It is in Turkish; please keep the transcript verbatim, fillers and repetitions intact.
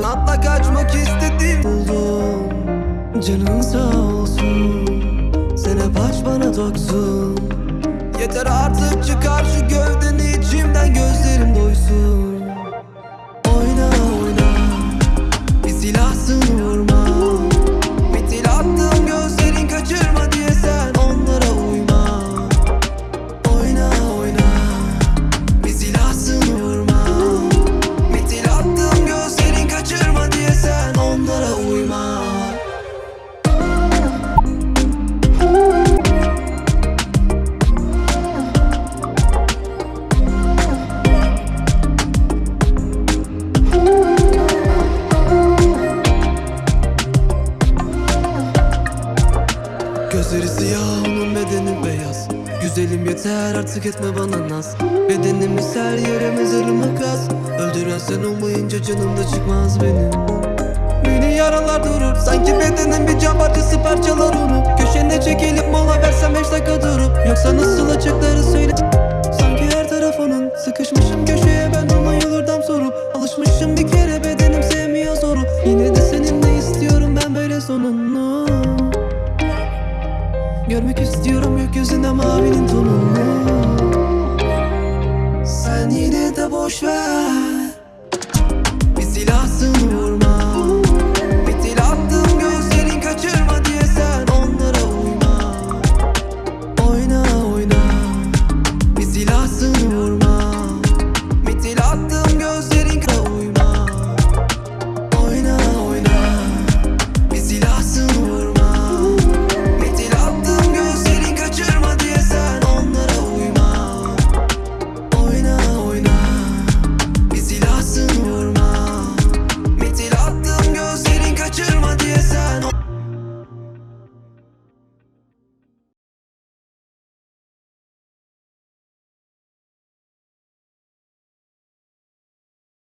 Kanatla kaçmak istedim. Buldum, canın sağ olsun. Sen hep aç bana toksun. Yeter artık, çıkar şu gövdeni içimden, gözlerim doysun. Oyna oyna, Bir silahsın vurma. Fitil attığım gözlerin kaçırma diye sen onlara uyma. Oyna oyna, bir silahsın vurma. Fitil attığım gözlerin kaçırma diye sen onlara uyma. Gözleri siyah, onun bedeni beyaz. Güzelim yeter artık, etme bana naz. Bedenimiz her yere mezarıma kaz. Öldüren sen olmayınca canım da çıkmaz benim. Beni yaralar durur, sanki bedenim bir cam parçası parçalar onu. Köşene çekilip mola versem beş dakika durup. Yoksa nasıl açıkları söyle. Sanki her taraf onun, sıkışmışım köşeye ben ona yolurdam sorup. Alışmışım bir kere, bedenim sevmiyor zoru. Yine de seninle istiyorum ben böyle sonunu. Görmek istiyorum gökyüzünde mavinin tonunu. Sen yine de boş ver.